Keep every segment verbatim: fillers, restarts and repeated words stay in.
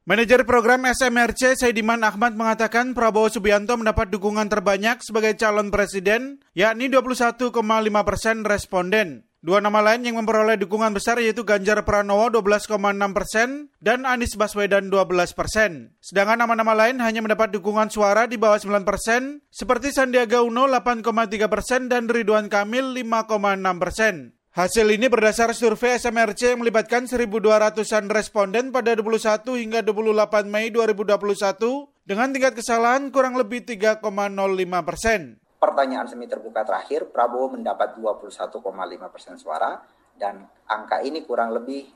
Manajer program S M R C Saidiman Ahmad mengatakan Prabowo Subianto mendapat dukungan terbanyak sebagai calon presiden, yakni dua puluh satu koma lima persen responden. Dua nama lain yang memperoleh dukungan besar yaitu Ganjar Pranowo dua belas koma enam persen dan Anies Baswedan dua belas persen. Sedangkan nama-nama lain hanya mendapat dukungan suara di bawah sembilan persen, seperti Sandiaga Uno delapan koma tiga persen dan Ridwan Kamil lima koma enam persen. Hasil ini berdasar survei S M R C yang melibatkan seribu dua ratusan responden pada dua puluh satu hingga dua puluh delapan Mei dua ribu dua puluh satu dengan tingkat kesalahan kurang lebih tiga koma nol lima persen. Pertanyaan semi terbuka terakhir, Prabowo mendapat dua puluh satu koma lima persen suara dan angka ini kurang lebih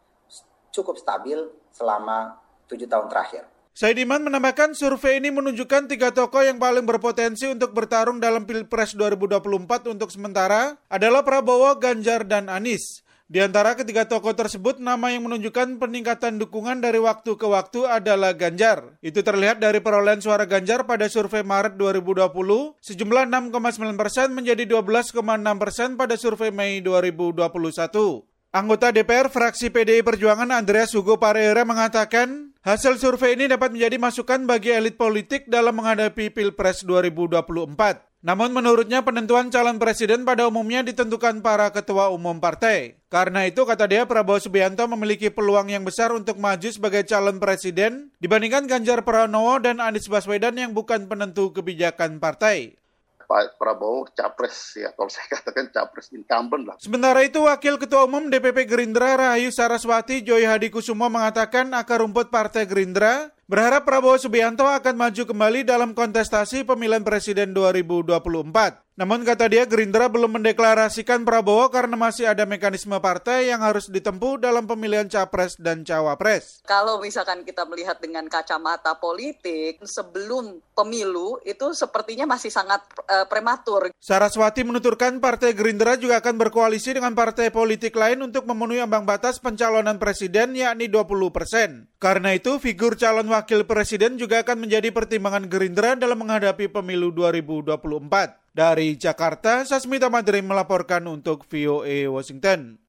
cukup stabil selama tujuh tahun terakhir. Saidiman menambahkan survei ini menunjukkan tiga tokoh yang paling berpotensi untuk bertarung dalam Pilpres dua ribu dua puluh empat untuk sementara adalah Prabowo, Ganjar, dan Anies. Di antara ketiga tokoh tersebut, nama yang menunjukkan peningkatan dukungan dari waktu ke waktu adalah Ganjar. Itu terlihat dari perolehan suara Ganjar pada survei Maret dua ribu dua puluh, sejumlah enam koma sembilan persen menjadi dua belas koma enam persen pada survei Mei dua ribu dua puluh satu. Anggota D P R fraksi P D I Perjuangan Andreas Hugo Pareira mengatakan, hasil survei ini dapat menjadi masukan bagi elit politik dalam menghadapi Pilpres dua ribu dua puluh empat. Namun menurutnya penentuan calon presiden pada umumnya ditentukan para ketua umum partai. Karena itu, kata dia, Prabowo Subianto memiliki peluang yang besar untuk maju sebagai calon presiden dibandingkan Ganjar Pranowo dan Anies Baswedan yang bukan penentu kebijakan partai. Pak Prabowo capres, ya kalau saya katakan capres incumbent lah. Sementara itu, Wakil Ketua Umum D P P Gerindra Rahayu Saraswati Joy Hadikusumo mengatakan akar rumput Partai Gerindra berharap Prabowo Subianto akan maju kembali dalam kontestasi pemilihan presiden dua ribu dua puluh empat. Namun kata dia, Gerindra belum mendeklarasikan Prabowo karena masih ada mekanisme partai yang harus ditempuh dalam pemilihan capres dan cawapres. Kalau misalkan kita melihat dengan kacamata politik, sebelum pemilu itu sepertinya masih sangat uh, prematur. Saraswati menuturkan Partai Gerindra juga akan berkoalisi dengan partai politik lain untuk memenuhi ambang batas pencalonan presiden yakni dua puluh persen. Karena itu, figur calon wakil presiden juga akan menjadi pertimbangan Gerindra dalam menghadapi pemilu dua ribu dua puluh empat. Dari Jakarta, Sasmita Madrim melaporkan untuk V O A Washington.